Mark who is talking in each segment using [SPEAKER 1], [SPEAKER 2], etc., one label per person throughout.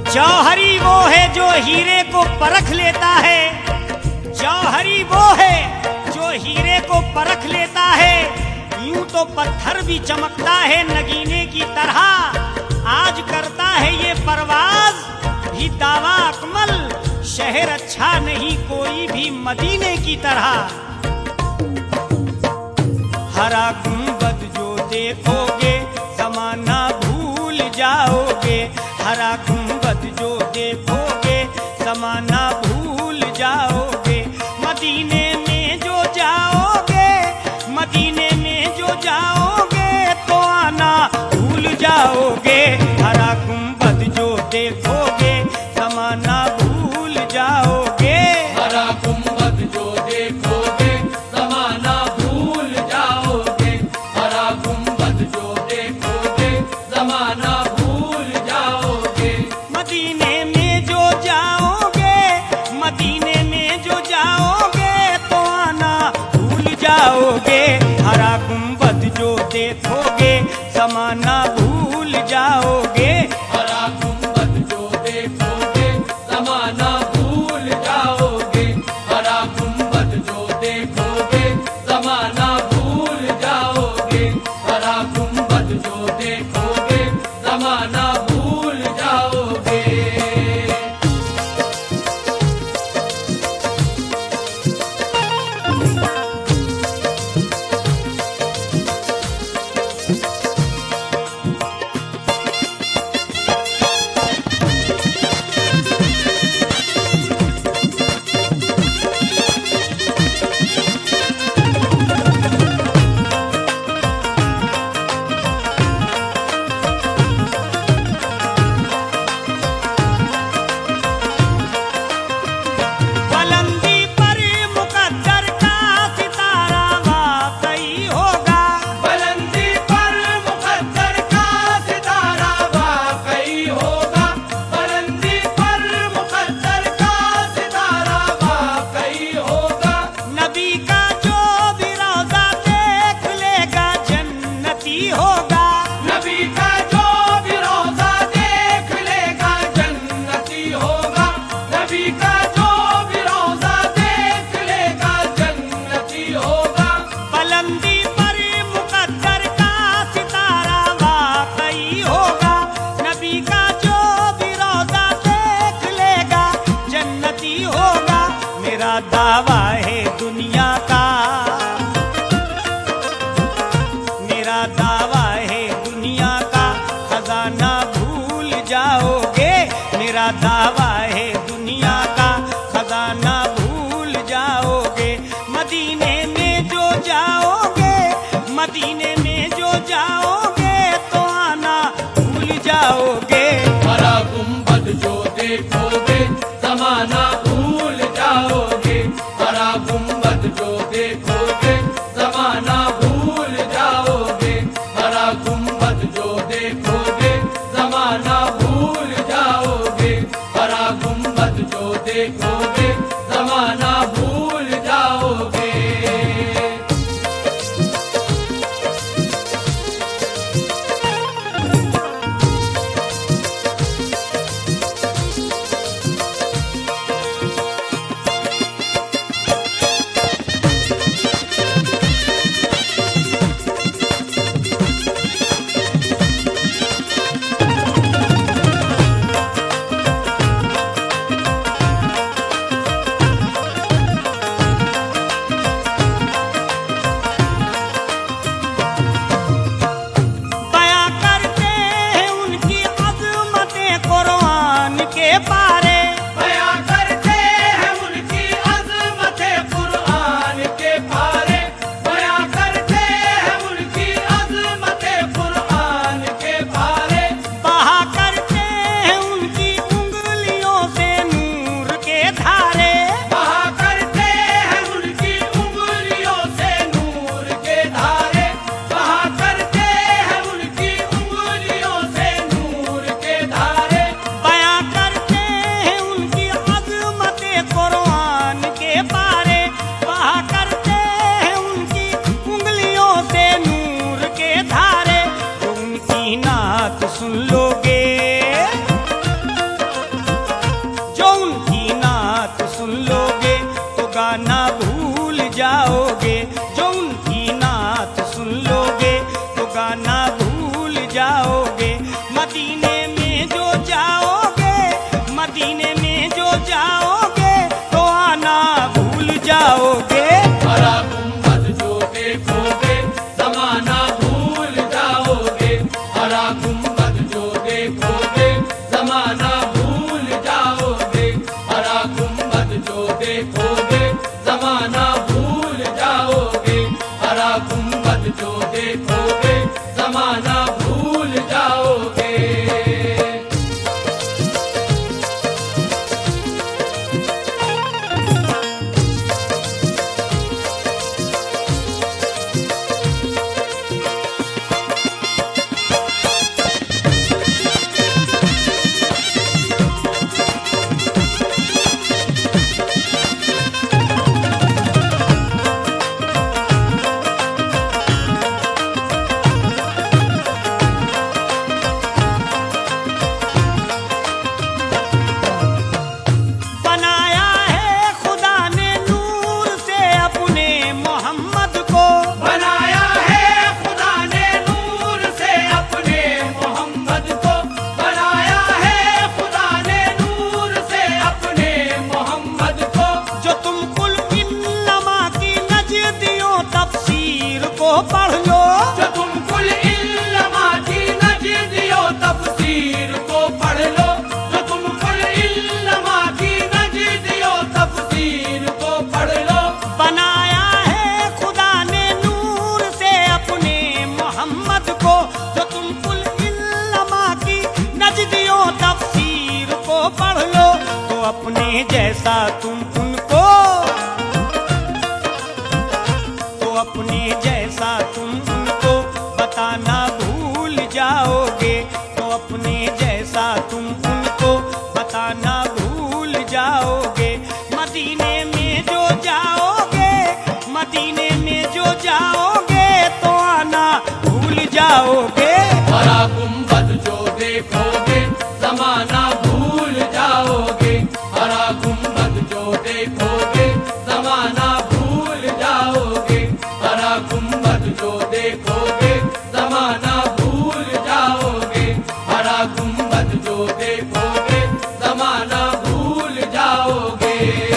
[SPEAKER 1] जौहरी वो है जो हीरे को परख लेता है, जौहरी वो है जो हीरे को परख लेता है। यूं तो पत्थर भी चमकता है नगीने की तरह, आज करता है ये परवाज भी दावा अकमल। शहर अच्छा नहीं कोई भी मदीने की तरह। हरा गुंबद जो देखोगे ज़माना भूल जाओगे, हरा गुंबद जो देखोगे ज़माना भूल जाओगे। मदीने में जो जाओगे, मदीने में जो जाओगे तो आना भूल जाओगे। हरा गुंबद जो देखोगे ज़माना भूल जाओगे।
[SPEAKER 2] हरा गुंबद जो देखोगे ज़माना भूल जाओगे। हरा गुंबद जो देखोगे ज़माना भूल जाओगे।
[SPEAKER 1] मदीने में जो जाओगे, मदीने में जो जाओगे तो आना भूल जाओगे। हरा गुंबद जो देखोगे ज़माना भूल जाओगे।
[SPEAKER 2] हरा गुंबद जो देखोगे ज़माना भूल जाओगे। हरा गुंबद जो देखोगे ज़माना भूल जाओगे। हरा गुंबद जो देखोगे ज़माना भूल जाओगे।
[SPEAKER 1] बुलंदी पर मुकद्दर का सितारा वाकई होगा,
[SPEAKER 2] बुलंदी पर मुकद्दर का सितारा वाकई होगा। बुलंदी पर मुकद्दर का सितारा वाकई होगा।
[SPEAKER 1] नबी का जो भी रोज़ा देख लेगा जन्नती होगा।
[SPEAKER 2] नबी का जो भी रोज़ा देख लेगा जन्नती होगा। नबी का जो भी रोज़ा देख लेगा जन्नती होगा।
[SPEAKER 1] बुलंदी पर मुकद्दर का सितारा वाकई होगा। नबी का जो भी रोज़ा देख लेगा जन्नती होगा। मेरा दावा है दुनिया का, मेरा दावा है दुनिया का खजाना भूल जाओगे। मेरा दावा है दुनिया का खजाना भूल जाओगे। मदीने में जो जाओगे, मदीने में जो जाओगे तो आना भूल जाओगे।
[SPEAKER 2] हरा गुंबद जो देखोगे ज़माना भूल जाओगे। हरा गुंबद जो देखोगे ज़माना भूल जाओगे। हरा गुंबद जो देखोगे ज़माना भूल जाओगे। हरा गुंबद जो देखोगे ज़माना भूल जाओगे।
[SPEAKER 1] बयां करते हैं उनकी अज़मतें कुरान के पारे।
[SPEAKER 2] बयां करते हैं उनकी अज़मतें कुरान के पारे। बयां करते हैं उनकी अज़मतें कुरान के पारे।
[SPEAKER 1] बहा करते हैं उनकी उंगलियों से नूर के धारे।
[SPEAKER 2] बहा करते हैं उनकी उंगलियों से नूर के धारे। बहा करते हैं उनकी उंगलियों से नूर के धारे।
[SPEAKER 1] बयां करते अपने जैसा तुम उनको, तो अपने जैसा तुम उनको बताना भूल जाओगे, तो अपने जैसा तुम उनको बताना भूल जाओगे। मदीने में जो जाओगे, मदीने में जो जाओगे तो आना भूल जाओगे।
[SPEAKER 2] हरा गुंबद जो देखोगे जमाना भूल जाओगे, हरा गुंबद जो देखोगे जमाना भूल जाओगे, हरा गुंबद जो देखोगे जमाना भूल जाओगे, हरा गुंबद जो देखोगे जमाना भूल जाओगे।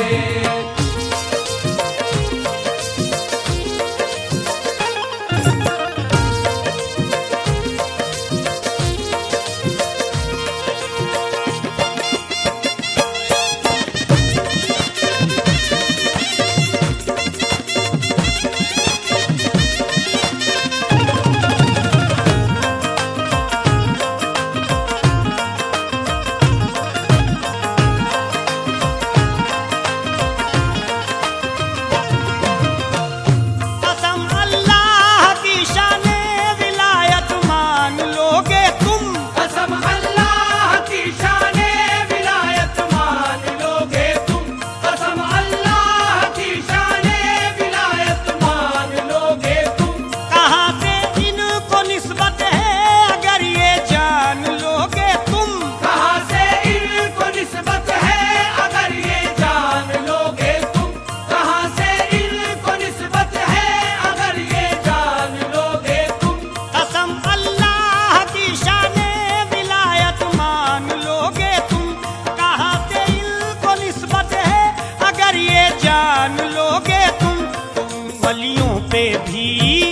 [SPEAKER 1] कसम अल्लाह की शाने विलायत मान लोगे तुम,
[SPEAKER 2] कसम अल्लाह की शाने विलायत मान लोगे तुम, कसम अल्लाह की शाने विलायत मान लोगे तुम।
[SPEAKER 1] कहाँ से इनको निस्बत है अगर ये जान लोगे तुम,
[SPEAKER 2] कहाँ से इनको निस्बत है अगर ये जान लोगे तुम, कहाँ से इनको निस्बत है अगर ये जान लोगे तुम।
[SPEAKER 1] कसम अल्लाह की शाने विलायत मान लोगे तुम, कहाँ से इनको निस्बत है अगर ये जान लोगे तुम। तुम वलियों पे भी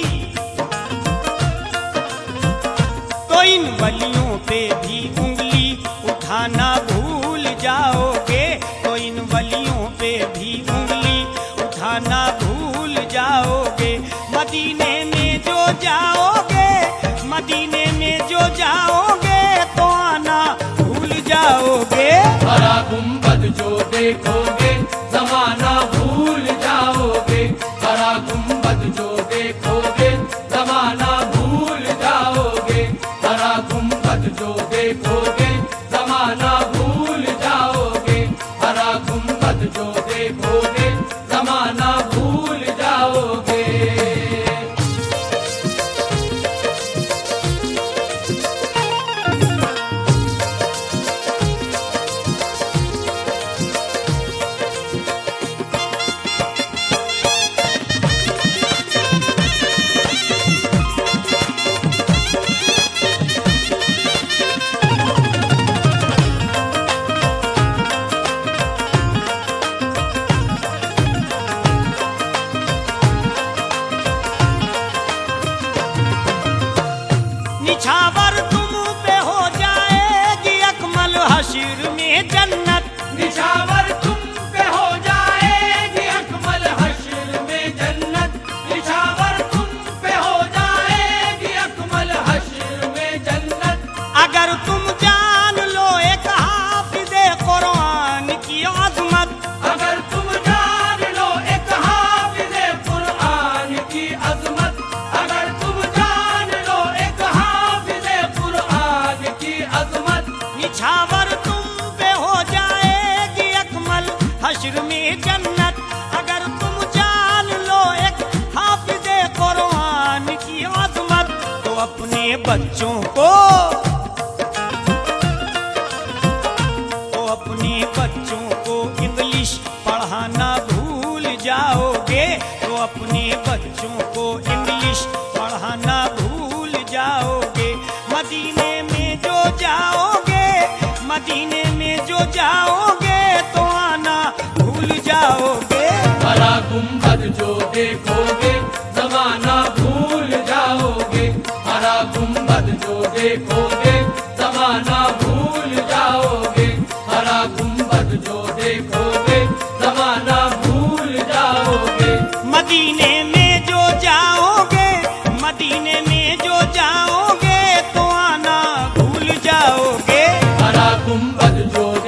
[SPEAKER 1] तो इन वलियों पे भी उंगली उठाना भूल जाओगे, तो इन वलियों पे भी उंगली उठाना भूल जाओगे। मदीने में जो जाओगे, मदीने में जो जाओगे तो आना भूल जाओगे।
[SPEAKER 2] हरा गुंबद जो देखोगे जमाना भूल जाओगे, हरा गुंबद जो देखोगे जमाना भूल जाओगे, हरा गुंबद जो देखोगे जमाना भूल जाओगे, हरा गुंबद जो देखोगे जमाना भूल जाओगे।
[SPEAKER 1] निछावर तुम पे हो जाएगी अकमल हश्र में जन्नत,
[SPEAKER 2] निछावर तुम पे हो जाएगी अकमल हश्र में जन्नत, निछावर तुम पे हो जाएगी अकमल हश्र में जन्नत।
[SPEAKER 1] अगर तुम जान लो एक हाफिज़े कुरान की अज़मत,
[SPEAKER 2] अगर तुम जान लो एक हाफिज़े कुरान की अज़मत, अगर तुम जान लो एक हाफिज़े कुरान की अज़मत।
[SPEAKER 1] निछावर तुम पे हो जाएगी अकमल हश्र में जन्नत, अगर तुम जान लो एक हाफिज़े कुरान की अज़मत। तो अपने बच्चों को, तो अपने बच्चों को इंग्लिश पढ़ाना भूल जाओगे, तो अपने बच्चों को इंग्लिश पढ़ाना भूल जाओगे। मदीने में जो जाओगे, मदीने में जो जाओगे तो आना भूल जाओगे।
[SPEAKER 2] हरा गुंबद जो देखोगे जमाना भूल जाओगे, हरा गुंबद जो देखोगे जमाना भूल जाओगे, हरा गुंबद जो देखोगे जमाना भूल जाओगे।
[SPEAKER 1] मदीने में जो जाओगे, मदीने में जो जाओगे तो आना भूल जाओगे।
[SPEAKER 2] हरा गुंबद जो